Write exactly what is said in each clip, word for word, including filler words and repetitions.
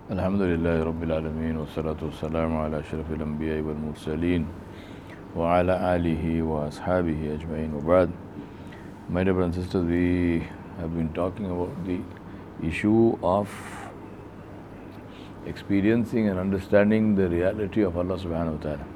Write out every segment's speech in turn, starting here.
Alhamdulillahi Rabbil Alameen wa salatu wa salamu ala ashrafil anbiya wal mursaleen wa ala alihi wa ashabihi ajma'in wa ba'd. My dear brothers and sisters, we have been talking about the issue of experiencing and understanding the reality of Allah subhanahu wa ta'ala.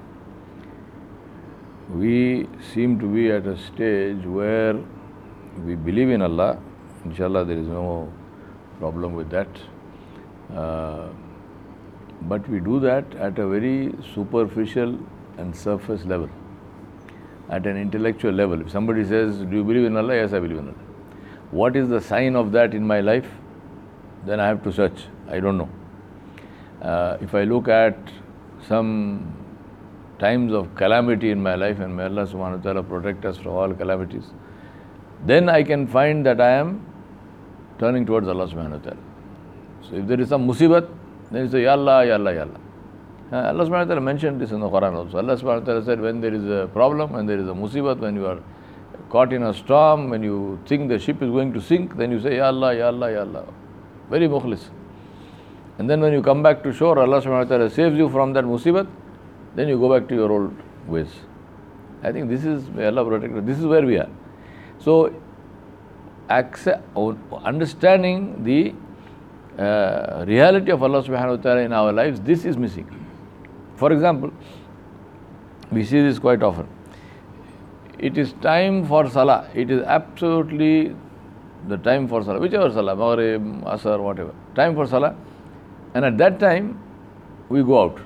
We seem to be at a stage where we believe in Allah. Inshallah, there is no problem with that. Uh, but we do that at a very superficial and surface level, at an intellectual level. If somebody says, do you believe in Allah? Yes, I believe in Allah. What is the sign of that in my life? Then I have to search. I don't know. Uh, if I look at some times of calamity in my life, and may Allah subhanahu wa ta'ala protect us from all calamities, then I can find that I am turning towards Allah subhanahu wa ta'ala. So if there is some musibat, then you say, Ya Allah, Ya Allah, Ya Allah. Uh, Allah subhanahu wa ta'ala mentioned this in the Quran also. Allah subhanahu wa ta'ala said, when there is a problem, when there is a musibat, when you are caught in a storm, when you think the ship is going to sink, then you say, Ya Allah, Ya Allah, Ya Allah. Very mukhlis. And then when you come back to shore, Allah subhanahu wa ta'ala saves you from that musibat, then you go back to your old ways. I think this is, may Allah protect us, this is where we are. So, accept, understanding the uh, reality of Allah subhanahu wa ta'ala in our lives, this is missing. For example, we see this quite often. It is time for salah. It is absolutely the time for salah, whichever salah, Maghrib, Asr, whatever. Time for salah. And at that time, we go out.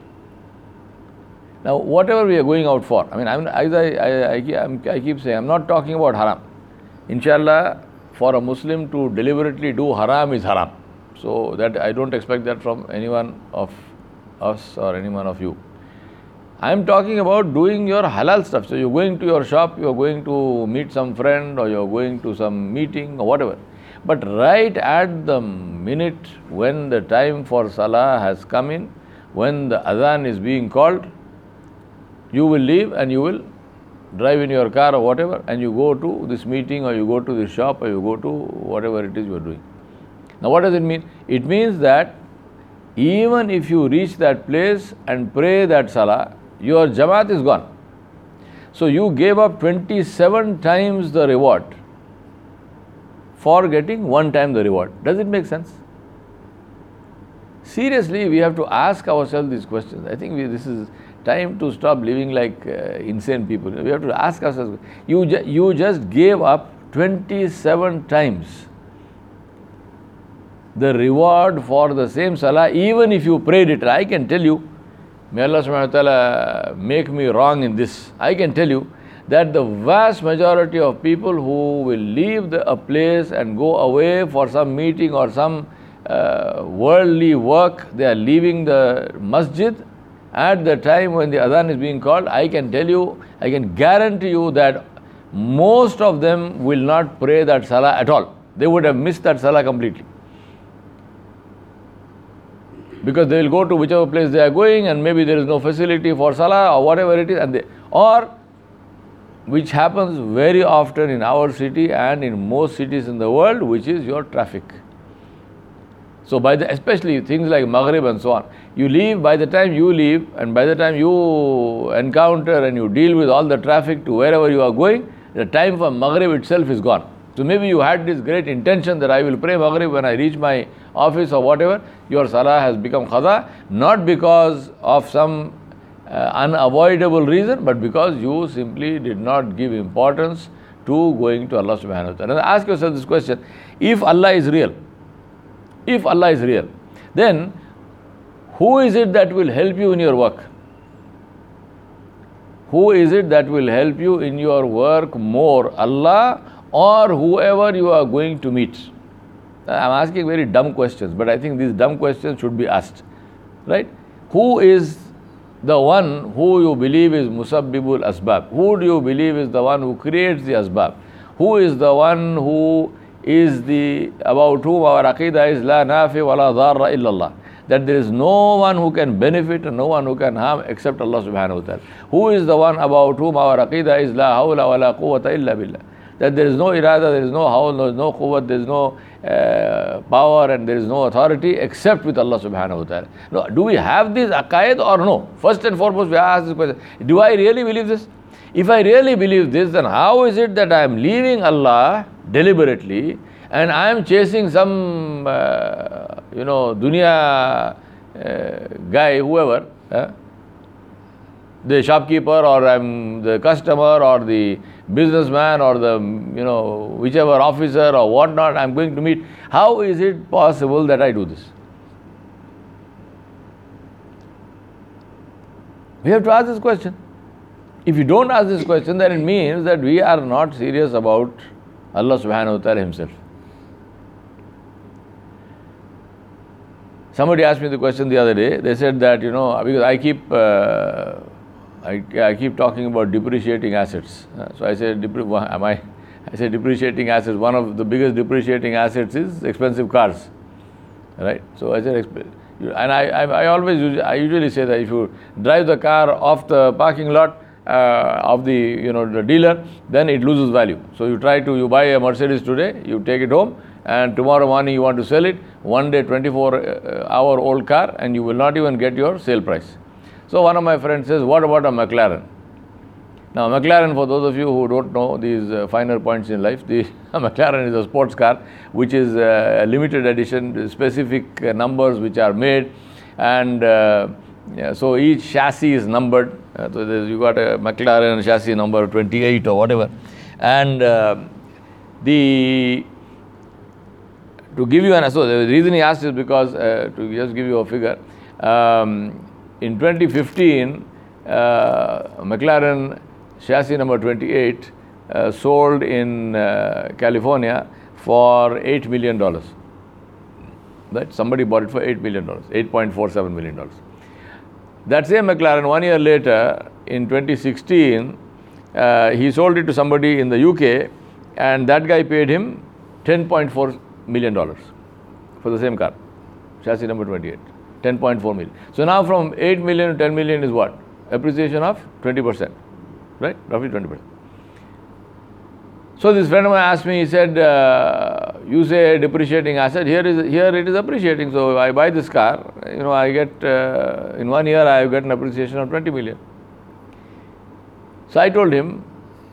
Now, whatever we are going out for, I mean, I'm, as I, I, I, I keep saying, I'm not talking about haram. Inshallah, for a Muslim to deliberately do haram is haram. So that I don't expect that from anyone of us or anyone of you. I am talking about doing your halal stuff. So you're going to your shop, you're going to meet some friend, or you're going to some meeting or whatever. But right at the minute when the time for salah has come in, when the adhan is being called, you will leave and you will drive in your car or whatever, and you go to this meeting, or you go to this shop, or you go to whatever it is you are doing. Now what does it mean? It means that even if you reach that place and pray that salah, your jamaat is gone. So you gave up twenty-seven times the reward for getting one time the reward. Does it make sense? Seriously, we have to ask ourselves these questions. I think we, this is time to stop living like uh, insane people. We have to ask ourselves, you, ju- you just gave up twenty-seven times the reward for the same salah, even if you prayed it. I can tell you, may Allah subhanahu wa ta'ala make me wrong in this. I can tell you that the vast majority of people who will leave the, a place and go away for some meeting or some uh, worldly work, they are leaving the masjid at the time when the adhan is being called. I can tell you, I can guarantee you that most of them will not pray that salah at all. They would have missed that salah completely. Because they will go to whichever place they are going, and maybe there is no facility for salah or whatever it is, and they, or which happens very often in our city and in most cities in the world, which is your traffic. So by the, especially things like Maghrib and so on, you leave, by the time you leave and by the time you encounter and you deal with all the traffic to wherever you are going, the time for Maghrib itself is gone. So maybe you had this great intention that I will pray Maghrib when I reach my office or whatever. Your salah has become qada, not because of some uh, unavoidable reason, but because you simply did not give importance to going to Allah subhanahu wa ta'ala. Ask yourself this question: if Allah is real, if Allah is real, then who is it that will help you in your work? Who is it that will help you in your work more, Allah or whoever you are going to meet? I'm asking very dumb questions, but I think these dumb questions should be asked, right? Who is the one who you believe is musabbibul asbab? Who do you believe is the one who creates the asbab? Who is the one who is the, about whom our aqidah is la nafi wa la dharra illallah, that there is no one who can benefit and no one who can harm except Allah subhanahu wa ta'ala. Who is the one about whom our aqidah is la hawla wa la quwwata illa billah, that there is no irada, there is no hawl, there is no quwwat, there is no uh, power, and there is no authority except with Allah subhanahu wa ta'ala. No, do we have this aqaid or no? First and foremost, we ask this question, do I really believe this? If I really believe this, then how is it that I am leaving Allah deliberately and I am chasing some, uh, you know, dunya uh, guy, whoever, uh, the shopkeeper, or I'm the customer, or the businessman, or the, you know, whichever officer or whatnot I'm going to meet. How is it possible that I do this? We have to ask this question. If you don't ask this question, then it means that we are not serious about Allah subhanahu wa ta'ala himself. Somebody asked me the question the other day. They said that, you know, because I keep uh, I, I keep talking about depreciating assets. Uh, so I said, depre- am I? I said depreciating assets. One of the biggest depreciating assets is expensive cars, right? So I said, and I, I, I always use, I usually say that if you drive the car off the parking lot uh, of the, you know, the dealer, then it loses value. So you try to, you buy a Mercedes today, you take it home, and tomorrow morning you want to sell it. One day, twenty-four hour old car, and you will not even get your sale price. So one of my friends says, what about a McLaren? Now McLaren, for those of you who don't know these uh, finer points in life, the McLaren is a sports car which is uh, a limited edition, specific uh, numbers which are made, and uh, yeah, so each chassis is numbered. Uh, so you got a McLaren chassis number twenty-eight or whatever, and uh, the to give you an so the reason he asked is because uh, to just give you a figure. Um, In twenty fifteen, uh, McLaren chassis number twenty-eight uh, sold in uh, California for eight million dollars. Right? Somebody bought it for eight million dollars, eight point four seven million dollars. That same McLaren, one year later, in twenty sixteen, uh, he sold it to somebody in the U K, and that guy paid him ten point four million dollars for the same car, chassis number twenty-eight. ten point four million. So now from eight million to ten million is what? Appreciation of twenty percent, right? Roughly twenty percent. So this friend of mine asked me, he said, uh, you say depreciating asset, here is here it is appreciating. So I buy this car, you know, I get, uh, in one year I get an appreciation of twenty million. So I told him,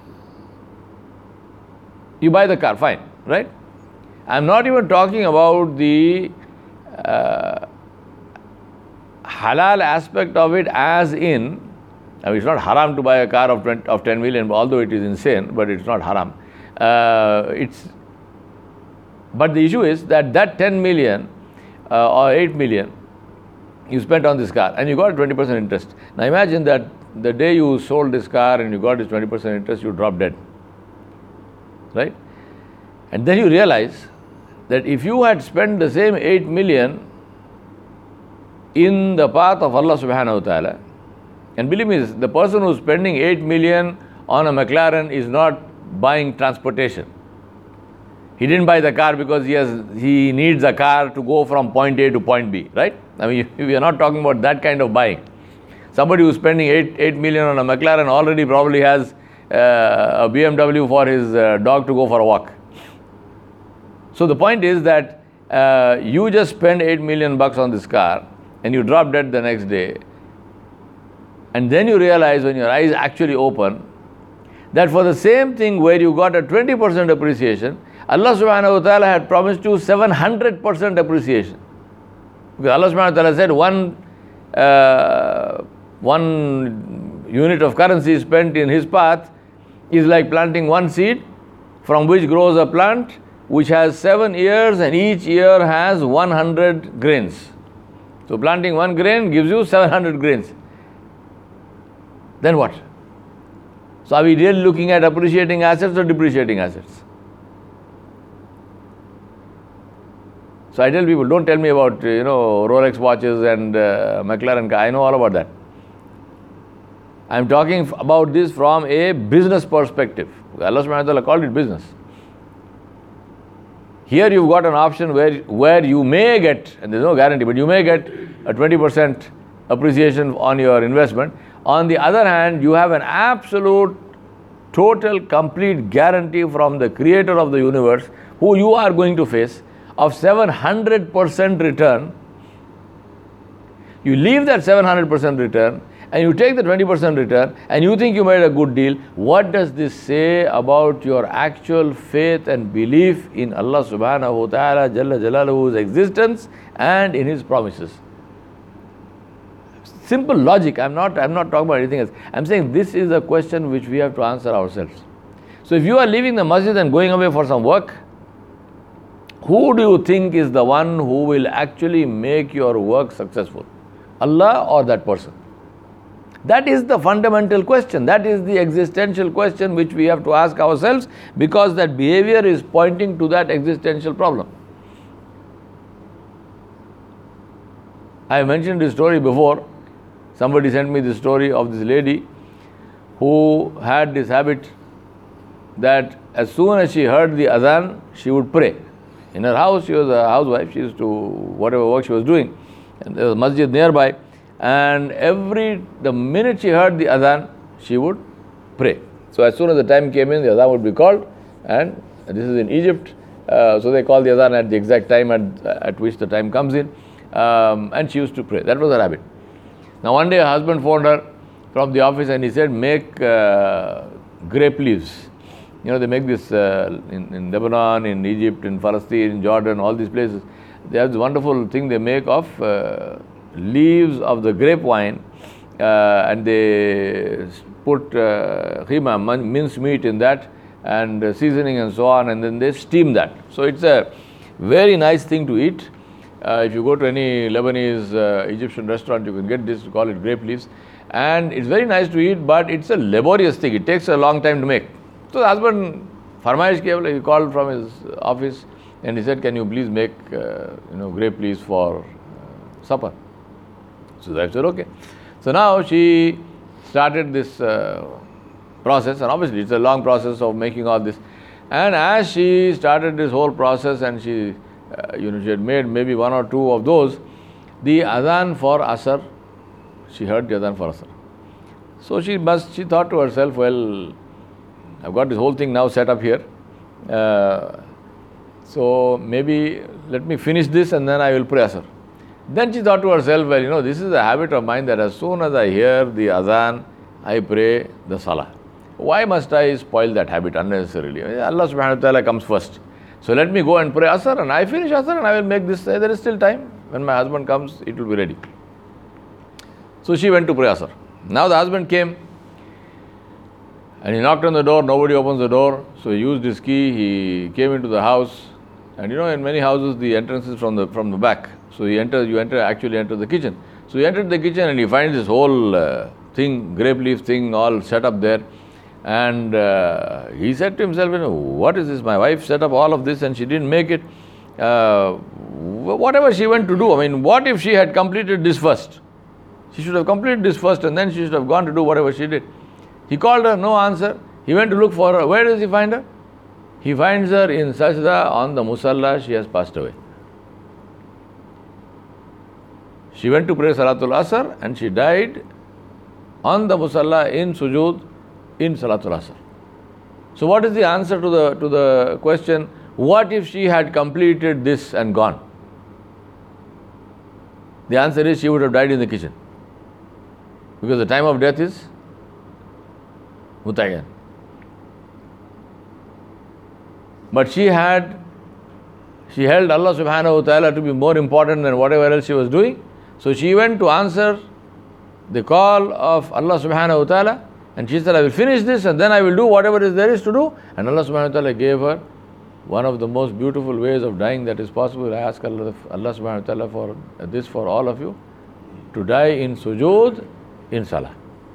you buy the car, fine, right? I'm not even talking about the uh, halal aspect of it, as in, I mean, it's not haram to buy a car of twenty, of ten million, although it is insane, but it's not haram. Uh, it's, but the issue is that that ten million uh, or eight million you spent on this car and you got twenty percent interest. Now imagine that the day you sold this car and you got this twenty percent interest, you drop dead, right? And then you realize that if you had spent the same eight million in the path of Allah subhanahu wa ta'ala, and believe me, the person who's spending eight million on a McLaren is not buying transportation. He didn't buy the car because he has he needs a car to go from point A to point B, right? I mean, we are not talking about that kind of buying. Somebody who's spending eight eight million on a McLaren already probably has uh, a B M W for his uh, dog to go for a walk. So the point is that uh, you just spend eight million bucks on this car and you drop dead the next day, and then you realize when your eyes actually open that for the same thing where you got a twenty percent appreciation, Allah subhanahu wa ta'ala had promised you seven hundred percent appreciation. Because Allah subhanahu wa ta'ala said one uh, one unit of currency spent in His path is like planting one seed from which grows a plant which has seven ears and each ear has one hundred grains. So planting one grain gives you seven hundred grains. Then what? So are we really looking at appreciating assets or depreciating assets? So I tell people, don't tell me about, you know, Rolex watches and uh, McLaren car. I know all about that. I'm talking about this from a business perspective. Allah subhanahu wa ta'ala called it business. Here you've got an option where, where you may get, and there's no guarantee, but you may get a twenty percent appreciation on your investment. On the other hand, you have an absolute total, complete guarantee from the creator of the universe, who you are going to face, of seven hundred percent return. You leave that seven hundred percent return and you take the twenty percent return and you think you made a good deal. What does this say about your actual faith and belief in Allah subhanahu wa ta'ala Jalla Jalaluhu's existence and in His promises? Simple logic. I'm not, I'm not talking about anything else. I'm saying this is a question which we have to answer ourselves. So if you are leaving the masjid and going away for some work, who do you think is the one who will actually make your work successful? Allah or that person? That is the fundamental question. That is the existential question which we have to ask ourselves, because that behavior is pointing to that existential problem. I mentioned this story before. Somebody sent me this story of this lady who had this habit that as soon as she heard the adhan, she would pray. In her house, she was a housewife, she used to, whatever work she was doing, and there was a masjid nearby, and every, the minute she heard the adhan, she would pray. So as soon as the time came in, the adhan would be called, and this is in Egypt, uh, so they call the adhan at the exact time at, at which the time comes in, um, and she used to pray. That was her habit. Now one day her husband phoned her from the office and he said, make uh, grape leaves. You know, they make this uh, in, in Lebanon, in Egypt, in Palestine, in Jordan, all these places. They have this wonderful thing they make of uh, leaves of the grape wine, uh, and they put uh, khima, minced meat in that, and uh, seasoning and so on, and then they steam that. So it's a very nice thing to eat. Uh, if you go to any Lebanese, uh, Egyptian restaurant, you can get this, call it grape leaves. And it's very nice to eat, but it's a laborious thing. It takes a long time to make. So the husband, Farmaish Keval, he called from his office and he said, can you please make uh, you know, grape leaves for uh, supper? So the wife said, okay. So now she started this uh, process, and obviously it's a long process of making all this. And as she started this whole process and she Uh, you know, she had made maybe one or two of those, the adhan for Asr, she heard the adhan for Asr. So she must, she thought to herself, well, I've got this whole thing now set up here. Uh, so maybe let me finish this and then I will pray Asr. Then she thought to herself, well, you know, this is a habit of mine that as soon as I hear the adhan, I pray the salah. Why must I spoil that habit unnecessarily? Allah subhanahu wa ta'ala comes first. So let me go and pray Asr, and I finish Asr and I will make this. There is still time. When my husband comes, it will be ready. So she went to pray Asr. Now the husband came and he knocked on the door. Nobody opens the door. So he used his key. He came into the house. And you know, in many houses, the entrance is from the from the back. So he enters, you enter, actually enter the kitchen. So he entered the kitchen and he finds this whole uh, thing, grape leaf thing, all set up there. And uh, he said to himself, you know, what is this? My wife set up all of this and she didn't make it. Uh, whatever she went to do, I mean, what if she had completed this first? She should have completed this first and then she should have gone to do whatever she did. He called her, no answer. He went to look for her. Where does he find her? He finds her in sajda on the musalla. She has passed away. She went to pray Salatul Asr and she died on the musalla in sujood in Salatul Asr. So what is the answer to the to the question, what if she had completed this and gone? The answer is she would have died in the kitchen, because the time of death is mutayyan. But she had, she held Allah subhanahu wa ta'ala to be more important than whatever else she was doing. So she went to answer the call of Allah subhanahu wa ta'ala, and she said, I will finish this and then I will do whatever is there is to do. And Allah subhanahu wa ta'ala gave her one of the most beautiful ways of dying that is possible. I ask Allah, Allah subhanahu wa ta'ala for this for all of you, to die in sujood, in salah.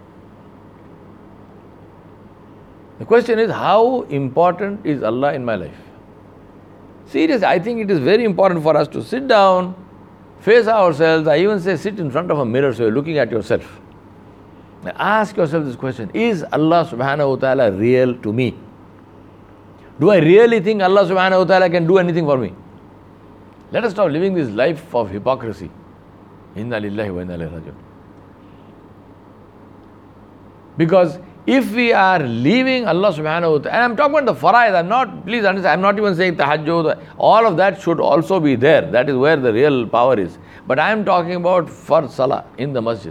The question is, how important is Allah in my life? Seriously, I think it is very important for us to sit down, face ourselves. I even say sit in front of a mirror so you're looking at yourself. Ask yourself this question, is Allah subhanahu wa ta'ala real to me? Do I really think Allah subhanahu wa ta'ala can do anything for me? Let us stop living this life of hypocrisy. Inna lillahi wa inna ilayhi raji'un. Because If we are leaving Allah subhanahu wa ta'ala, and I'm talking about the faraid, I'm not, please understand, I'm not even saying tahajjud, all of that should also be there. That is where the real power is. But I'm talking about fard salah in the masjid.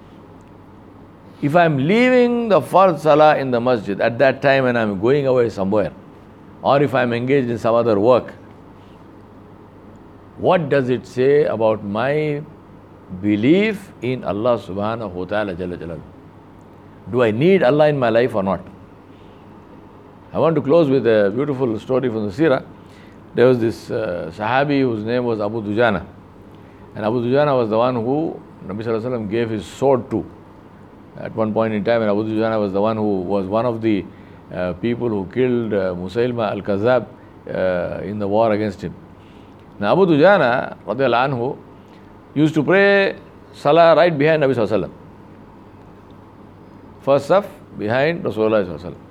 If I'm leaving the fard salah in the masjid at that time and I'm going away somewhere, or if I'm engaged in some other work, what does it say about my belief in Allah subhanahu wa ta'ala jalla jalaluhu? Do I need Allah in my life or not? I want to close with a beautiful story from the Seerah. There was this uh, Sahabi whose name was Abu Dujana. And Abu Dujana was the one who Nabi Sallallahu Alaihi Wasallam gave his sword to at one point in time. And Abu Dujana was the one who was one of the uh, people who killed uh, Musaylima al-Kazab uh, in the war against him. Now Abu Dujana radiallahu anhu used to pray Salah right behind Nabi Sallallahu Alaihi Wasallam. First saf behind Rasulullah Sallallahu Alaihi Wasallam.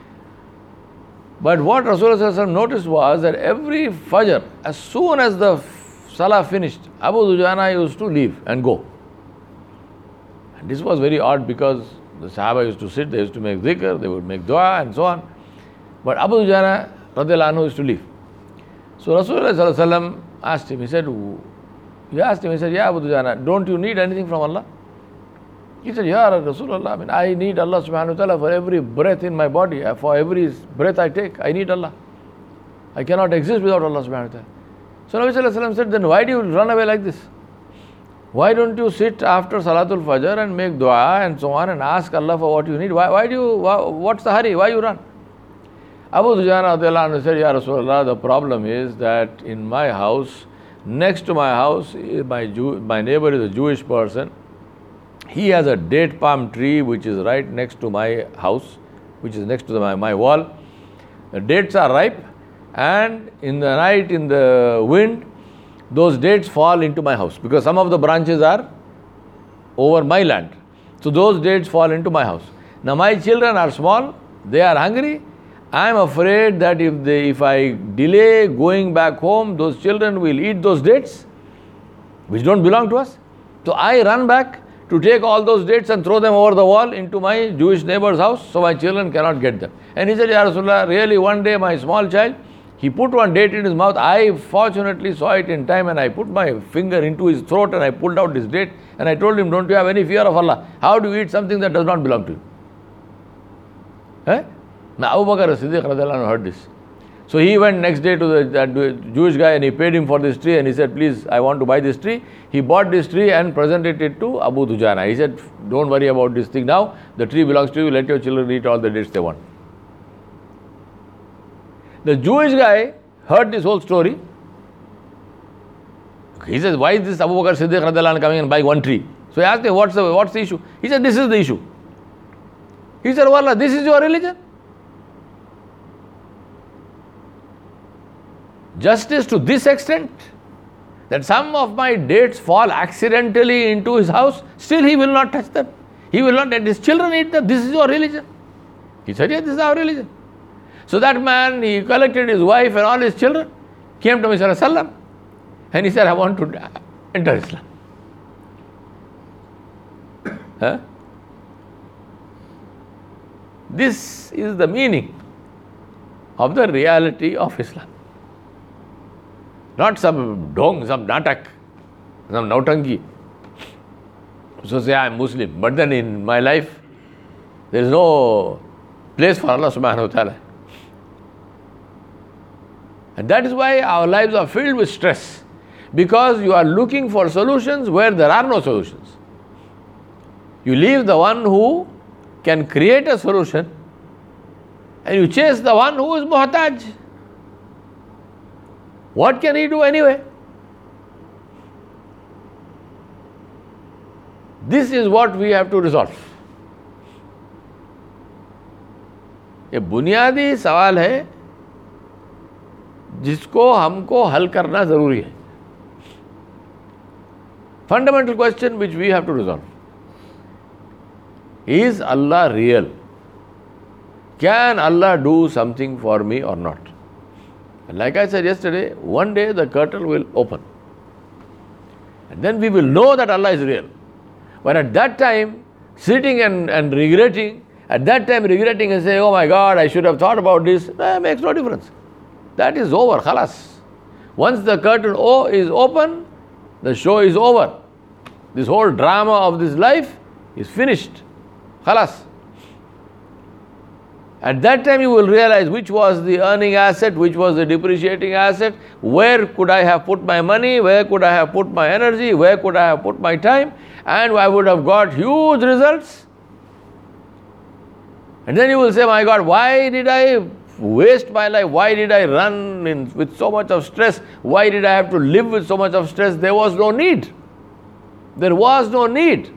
But what Rasulullah Sallallahu Alaihi Wasallam noticed was that every Fajr, as soon as the Salah finished, Abu Dujana used to leave and go. And this was very odd because the Sahaba used to sit, they used to make dhikr, they would make dua and so on. But Abu Dujana radiallahu anhu used to leave. So Rasulullah Sallallahu Alaihi Wasallam asked him, he said, he asked him, he said, yeah Abu Dujana, don't you need anything from Allah? He said, Ya Rasulullah, I mean, I need Allah subhanahu wa ta'ala for every breath in my body, for every breath I take, I need Allah. I cannot exist without Allah subhanahu wa ta'ala. So Nabi Sallallahu Alaihi Wasallam said, then why do you run away like this? Why don't you sit after Salatul Fajr and make dua and so on and ask Allah for what you need? Why, why do you, why, what's the hurry? Why you run? Abu Dujana radiallahu anhu said, Ya Rasulullah, the problem is that in my house, next to my house, my, Jew, my neighbor is a Jewish person. He has a date palm tree which is right next to my house, which is next to the, my, my wall. The dates are ripe, and in the night, in the wind, those dates fall into my house because some of the branches are over my land. So those dates fall into my house. Now my children are small, they are hungry. I am afraid that if they, if I delay going back home, those children will eat those dates, which don't belong to us. So I run back to take all those dates and throw them over the wall into my Jewish neighbor's house so my children cannot get them. And he said, Ya Rasulullah, really one day my small child, he put one date in his mouth. I fortunately saw it in time and I put my finger into his throat and I pulled out this date and I told him, don't you have any fear of Allah? How do you eat something that does not belong to you? Eh? Now Abu Bakr as-Siddiq radiallahu anhu heard this. So he went next day to the, that Jewish guy and he paid him for this tree and he said, please, I want to buy this tree. He bought this tree and presented it to Abu Dujana. He said, don't worry about this thing now. The tree belongs to you. Let your children eat all the dates they want. The Jewish guy heard this whole story. He says, why is this Abu Bakr Siddiq radiallahu anhu coming and buying one tree? So he asked him, what's the, what's the issue? He said, this is the issue. He said, Wallah, this is your religion? Justice to this extent, that some of my dates fall accidentally into his house, still he will not touch them. He will not let his children eat them. This is your religion. He said, yes, this is our religion. So that man, he collected his wife and all his children, came to Muhammad sallallahu alaihi wasallam, and he said, I want to enter Islam. Huh? This is the meaning of the reality of Islam. Not some dong, some natak, some nautangi. So say I am Muslim, but then in my life there is no place for Allah subhanahu wa ta'ala. And that is why our lives are filled with stress, because you are looking for solutions where there are no solutions. You leave the one who can create a solution and you chase the one who is muhtaj. What can he do anyway? This is what we have to resolve. ये बुनियादी सवाल है जिसको हमको हल करना जरूरी है. Fundamental question which we have to resolve. Is Allah real? Can Allah do something for me or not? And like I said yesterday, one day the curtain will open. And then we will know that Allah is real. But at that time, sitting and, and regretting At that time regretting and saying, oh my God, I should have thought about this, that makes no difference. That is over, khalas. Once the curtain O is open, the show is over. This whole drama of this life is finished. Khalas. At that time you will realize which was the earning asset, which was the depreciating asset, where could I have put my money, where could I have put my energy, where could I have put my time, and I would have got huge results. And then you will say, my God, why did I waste my life? Why did I run in, with so much of stress? Why did I have to live with so much of stress? There was no need. There was no need.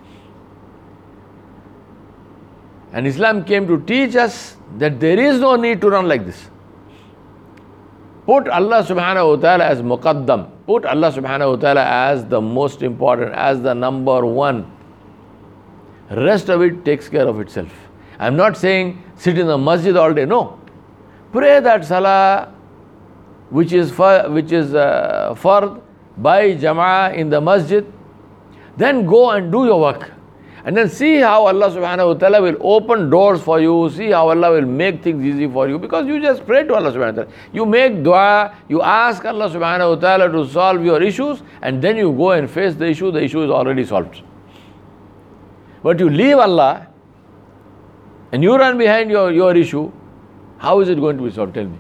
And Islam came to teach us that there is no need to run like this. Put Allah subhanahu wa ta'ala as muqaddam. Put Allah subhanahu wa ta'ala as the most important, as the number one. Rest of it takes care of itself. I'm not saying sit in the masjid all day. No. Pray that salah which is fard, which is uh, fard by jama'ah in the masjid. Then go and do your work. And then see how Allah subhanahu wa ta'ala will open doors for you, see how Allah will make things easy for you, because you just pray to Allah subhanahu wa ta'ala. You make dua, you ask Allah subhanahu wa ta'ala to solve your issues, and then you go and face the issue, the issue is already solved. But you leave Allah, and you run behind your, your issue, how is it going to be solved? Tell me.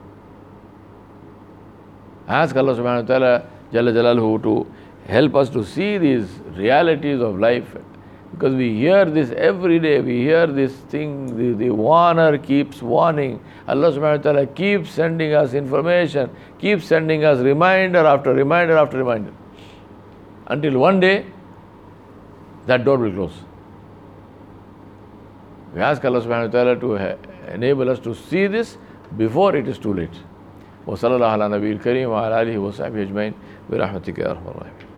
Ask Allah subhanahu wa ta'ala Jalla Jalaluhu to help us to see these realities of life. Because we hear this every day, we hear this thing, the, the warner keeps warning. Allah subhanahu wa ta'ala keeps sending us information, keeps sending us reminder after reminder after reminder. Until one day, that door will close. We ask Allah subhanahu wa ta'ala to enable us to see this before it is too late. Wa sallallahu ala nabiyil kareem wa ala alihi wa sahbihi ajmain bi rahmatika ya arhamar rahimin.